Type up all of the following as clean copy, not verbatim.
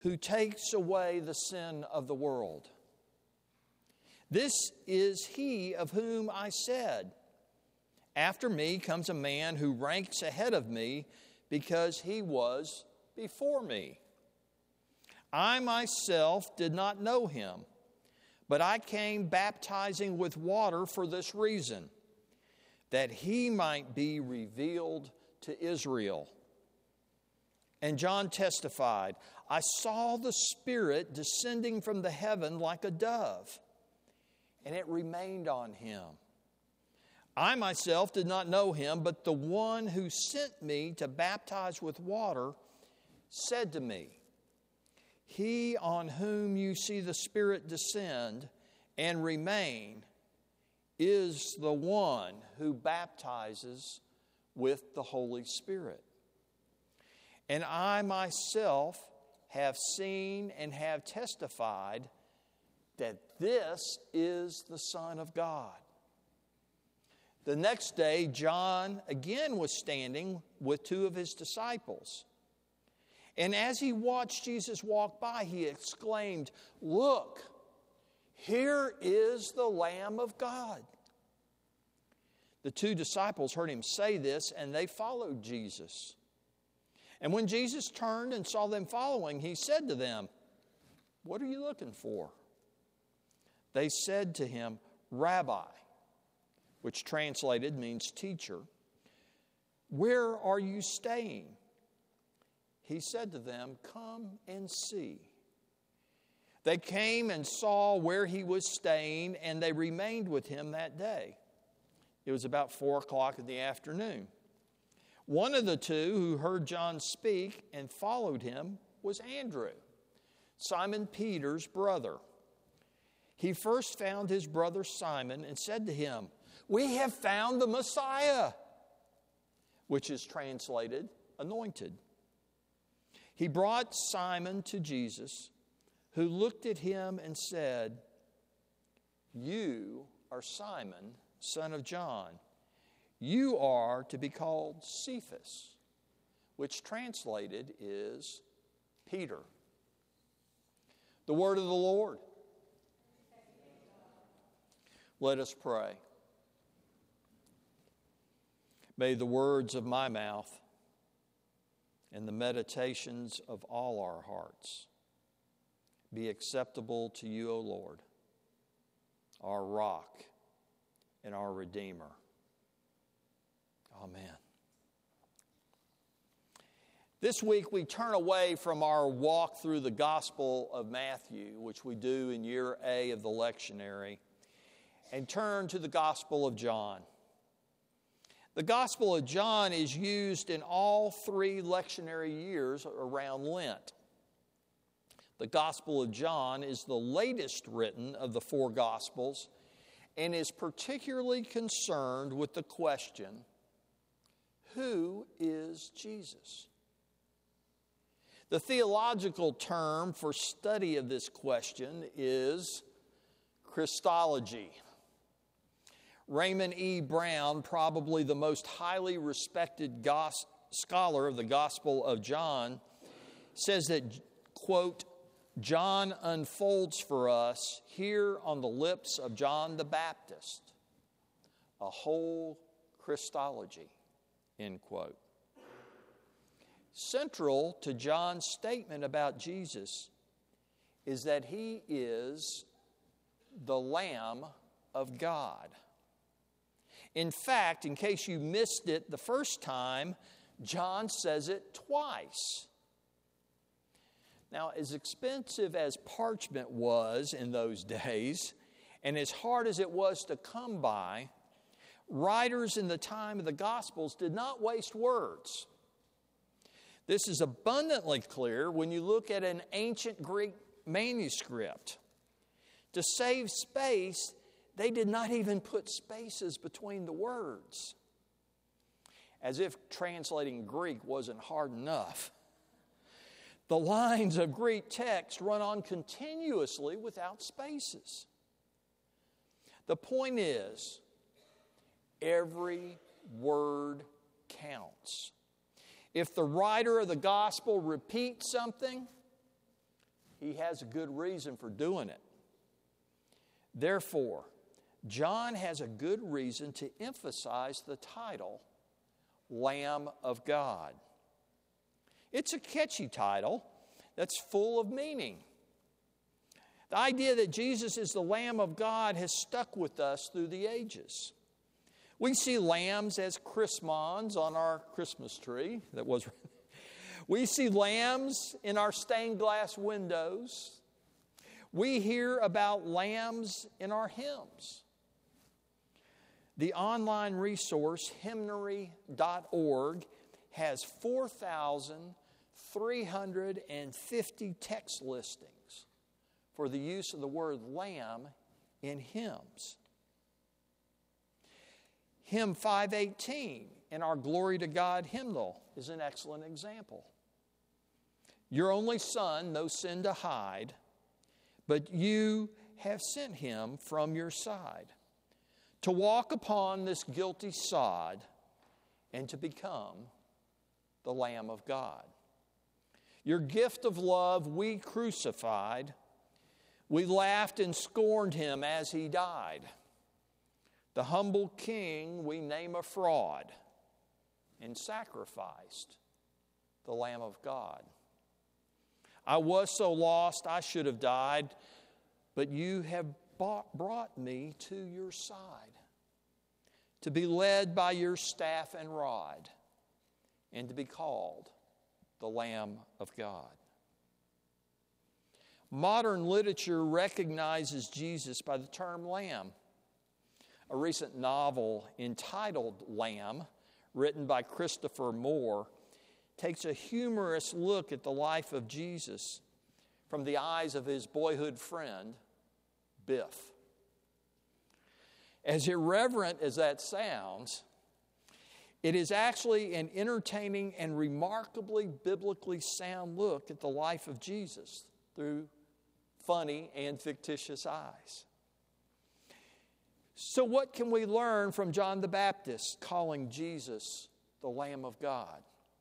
who takes away the sin of the world. This is he of whom I said, after me comes a man who ranks ahead of me because he was before me. I myself did not know him, but I came baptizing with water for this reason, that he might be revealed to Israel. And John testified, I saw the Spirit descending from the heaven like a dove, and it remained on him. I myself did not know him, but the one who sent me to baptize with water said to me, he on whom you see the Spirit descend and remain is the one who baptizes with the Holy Spirit. And I myself have seen and have testified that this is the Son of God. The next day, John again was standing with two of his disciples. And as he watched Jesus walk by, he exclaimed, look, here is the Lamb of God. The two disciples heard him say this, and they followed Jesus. And when Jesus turned and saw them following, he said to them, what are you looking for? They said to him, Rabbi, which translated means teacher, where are you staying? He said to them, come and see. They came and saw where he was staying, and they remained with him that day. It was about 4 o'clock in the afternoon. One of the two who heard John speak and followed him was Andrew, Simon Peter's brother. He first found his brother Simon and said to him, we have found the Messiah, which is translated anointed. He brought Simon to Jesus, who looked at him and said, you are Simon, son of John. You are to be called Cephas, which translated is Peter. The word of the Lord. Let us pray. May the words of my mouth and the meditations of all our hearts be acceptable to you, O Lord, our rock and our Redeemer. Amen. This week we turn away from our walk through the Gospel of Matthew, which we do in year A of the lectionary, and turn to the Gospel of John. The Gospel of John is used in all 3 lectionary years around Lent. The Gospel of John is the latest written of the 4 Gospels and is particularly concerned with the question, who is Jesus? The theological term for study of this question is Christology. Raymond E. Brown, probably the most highly respected scholar of the Gospel of John, says that, quote, John unfolds for us here on the lips of John the Baptist a whole Christology, end quote. Central to John's statement about Jesus is that he is the Lamb of God. In fact, in case you missed it the first time, John says it twice. Now, as expensive as parchment was in those days, and as hard as it was to come by, writers in the time of the Gospels did not waste words. This is abundantly clear when you look at an ancient Greek manuscript. To save space, they did not even put spaces between the words, as if translating Greek wasn't hard enough. The lines of Greek text run on continuously without spaces. The point is, every word counts. If the writer of the gospel repeats something, he has a good reason for doing it. Therefore, John has a good reason to emphasize the title, Lamb of God. It's a catchy title that's full of meaning. The idea that Jesus is the Lamb of God has stuck with us through the ages. We see lambs as Chrismons on our Christmas tree. We see lambs in our stained glass windows. We hear about lambs in our hymns. The online resource, hymnary.org, has 4,350 text listings for the use of the word lamb in hymns. Hymn 518 in our Glory to God hymnal is an excellent example. Your only Son, no sin to hide, but you have sent him from your side to walk upon this guilty sod and to become the Lamb of God. Your gift of love we crucified. We laughed and scorned him as he died. The humble king we name a fraud and sacrificed the Lamb of God. I was so lost I should have died, but you have brought me to your side to be led by your staff and rod and to be called the Lamb of God. Modern literature recognizes Jesus by the term lamb. A recent novel entitled Lamb, written by Christopher Moore, takes a humorous look at the life of Jesus from the eyes of his boyhood friend, Biff. As irreverent as that sounds, it is actually an entertaining and remarkably biblically sound look at the life of Jesus through funny and fictitious eyes. So what can we learn from John the Baptist calling Jesus the Lamb of God?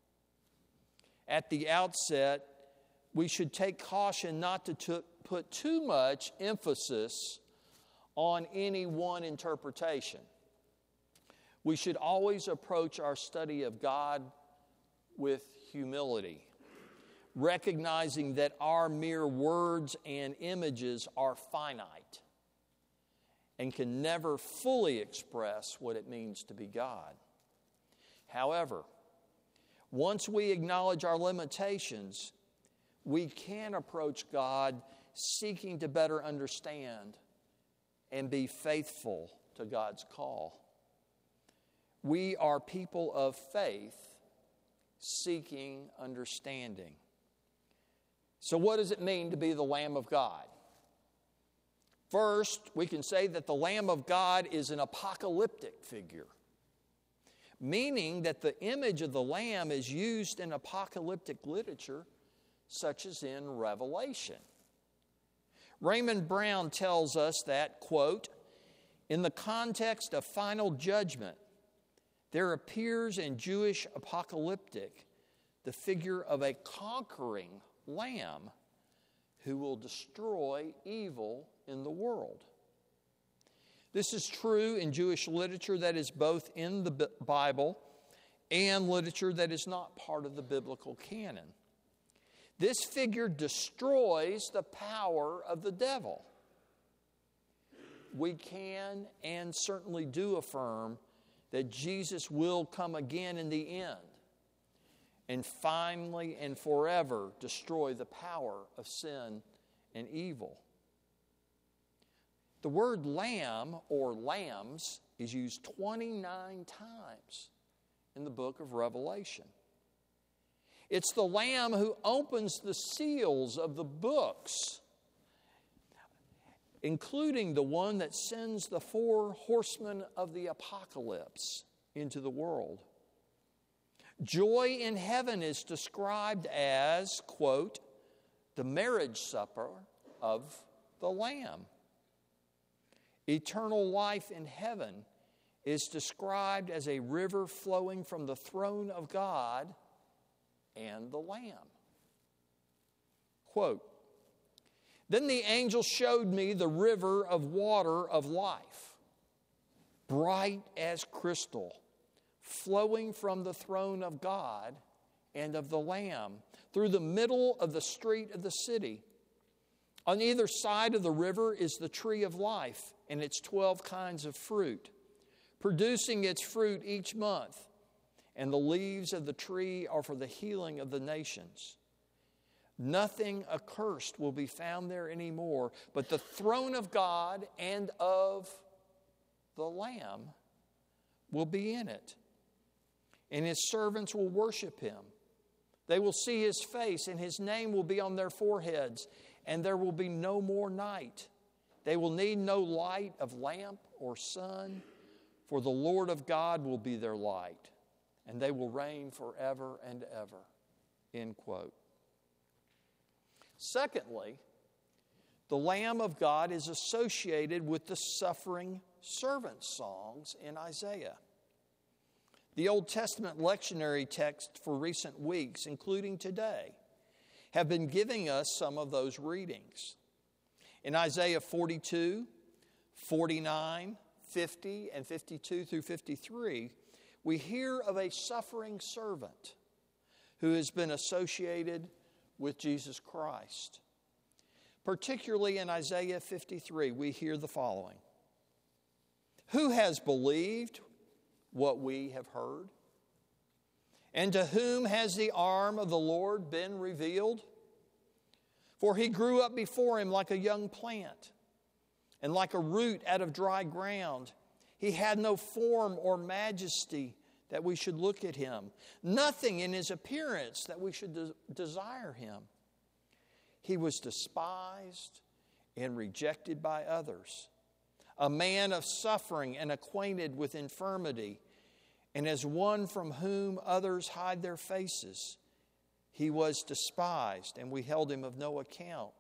At the outset, we should take caution not to put too much emphasis on any one interpretation. We should always approach our study of God with humility, recognizing that our mere words and images are finite and can never fully express what it means to be God. However, once we acknowledge our limitations, we can approach God seeking to better understand and be faithful to God's call. We are people of faith seeking understanding. So what does it mean to be the Lamb of God? First, we can say that the Lamb of God is an apocalyptic figure, meaning that the image of the Lamb is used in apocalyptic literature, such as in Revelation. Raymond Brown tells us that, quote, in the context of final judgment, there appears in Jewish apocalyptic the figure of a conquering Lamb who will destroy evil in the world. This is true in Jewish literature that is both in the Bible and literature that is not part of the biblical canon. This figure destroys the power of the devil. We can and certainly do affirm that Jesus will come again in the end and finally and forever destroy the power of sin and evil. The word lamb or lambs is used 29 times in the book of Revelation. It's the Lamb who opens the seals of the books, including the one that sends the 4 horsemen of the apocalypse into the world. Joy in heaven is described as, quote, the marriage supper of the Lamb. Eternal life in heaven is described as a river flowing from the throne of God and the Lamb. Quote, Then the angel showed me the river of water of life, bright as crystal, flowing from the throne of God and of the Lamb, through the middle of the street of the city. On either side of the river is the tree of life and its 12 kinds of fruit, producing its fruit each month, and the leaves of the tree are for the healing of the nations. Nothing accursed will be found there anymore, but the throne of God and of the Lamb will be in it, and his servants will worship him. They will see his face, and his name will be on their foreheads, and there will be no more night. They will need no light of lamp or sun, for the Lord of God will be their light, and they will reign forever and ever. End quote. Secondly, the Lamb of God is associated with the suffering servant songs in Isaiah. The Old Testament lectionary text for recent weeks, including today, have been giving us some of those readings. In Isaiah 42, 49, 50, and 52 through 53, we hear of a suffering servant who has been associated with Jesus Christ. Particularly in Isaiah 53, we hear the following. Who has believed what we have heard? And to whom has the arm of the Lord been revealed? For he grew up before him like a young plant, and like a root out of dry ground. He had no form or majesty that we should look at him, nothing in his appearance that we should desire him. He was despised and rejected by others, a man of suffering and acquainted with infirmity, and as one from whom others hide their faces. He was despised, and we held him of no account.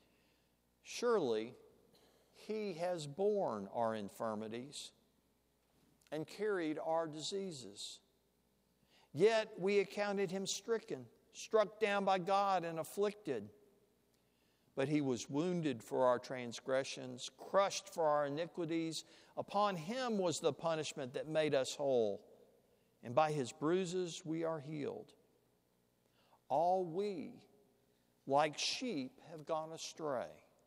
Surely he has borne our infirmities and carried our diseases. Yet we accounted him stricken, struck down by God, and afflicted. But he was wounded for our transgressions, crushed for our iniquities. Upon him was the punishment that made us whole, and by his bruises we are healed. All we, like sheep, have gone astray.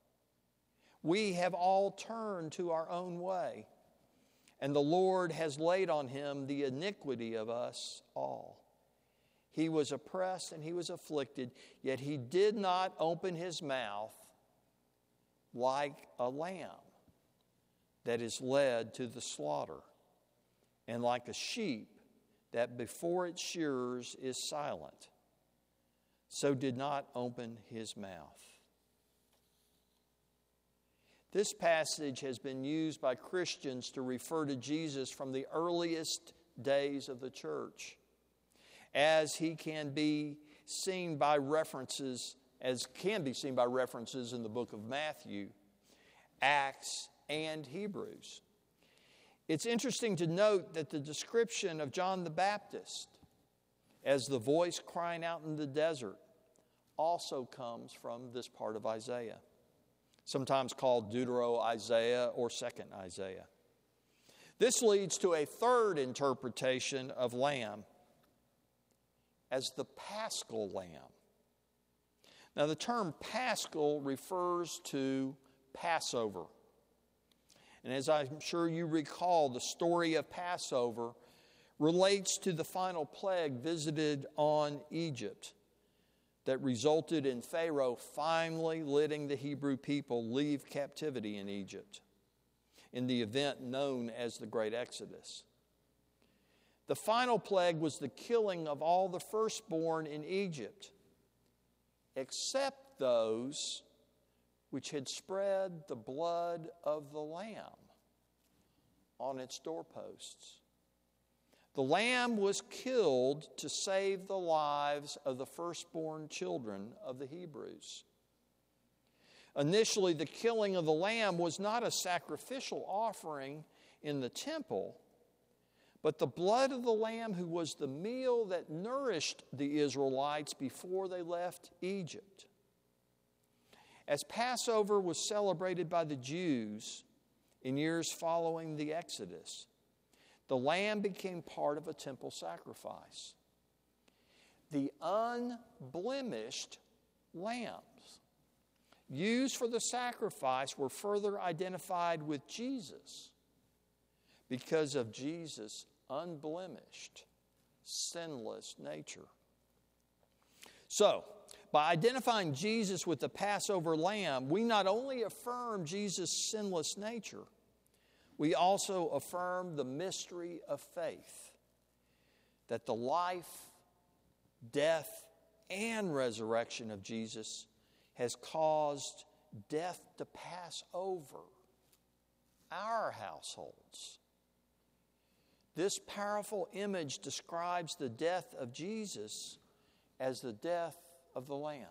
We have all turned to our own way, and the Lord has laid on him the iniquity of us all. He was oppressed and he was afflicted, yet he did not open his mouth. Like a lamb that is led to the slaughter, and like a sheep that before its shearers is silent, so did not open his mouth. This passage has been used by Christians to refer to Jesus from the earliest days of the church, as can be seen by references in the book of Matthew, Acts, and Hebrews. It's interesting to note that the description of John the Baptist as the voice crying out in the desert also comes from this part of Isaiah, sometimes called Deutero-Isaiah or Second Isaiah. This leads to a third interpretation of lamb as the paschal lamb. Now, the term paschal refers to Passover. And as I'm sure you recall, the story of Passover relates to the final plague visited on Egypt that resulted in Pharaoh finally letting the Hebrew people leave captivity in Egypt in the event known as the Great Exodus. The final plague was the killing of all the firstborn in Egypt, except those which had spread the blood of the lamb on its doorposts. The lamb was killed to save the lives of the firstborn children of the Hebrews. Initially, the killing of the lamb was not a sacrificial offering in the temple, but the blood of the lamb who was the meal that nourished the Israelites before they left Egypt. As Passover was celebrated by the Jews in years following the Exodus, the lamb became part of a temple sacrifice. The unblemished lambs used for the sacrifice were further identified with Jesus because of Jesus' unblemished, sinless nature. So, by identifying Jesus with the Passover lamb, we not only affirm Jesus' sinless nature, we also affirm the mystery of faith, that the life, death, and resurrection of Jesus has caused death to pass over our households. This powerful image describes the death of Jesus as the death of the Lamb.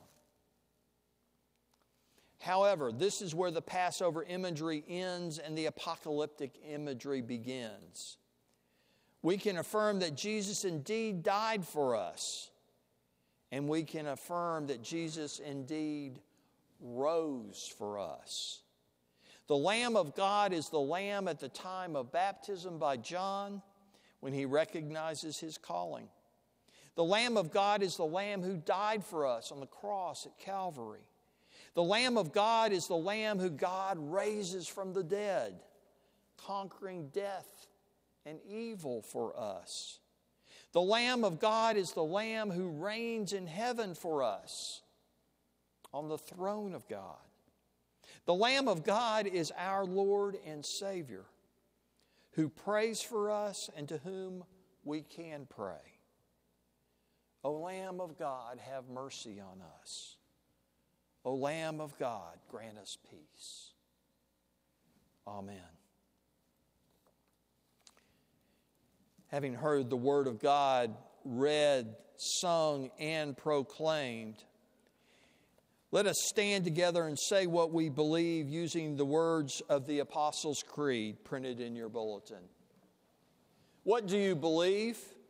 However, this is where the Passover imagery ends and the apocalyptic imagery begins. We can affirm that Jesus indeed died for us, and we can affirm that Jesus indeed rose for us. The Lamb of God is the Lamb at the time of baptism by John when he recognizes his calling. The Lamb of God is the Lamb who died for us on the cross at Calvary. The Lamb of God is the Lamb who God raises from the dead, conquering death and evil for us. The Lamb of God is the Lamb who reigns in heaven for us on the throne of God. The Lamb of God is our Lord and Savior, who prays for us and to whom we can pray. O Lamb of God, have mercy on us. O Lamb of God, grant us peace. Amen. Having heard the Word of God read, sung, and proclaimed, let us stand together and say what we believe using the words of the Apostles' Creed printed in your bulletin. What do you believe?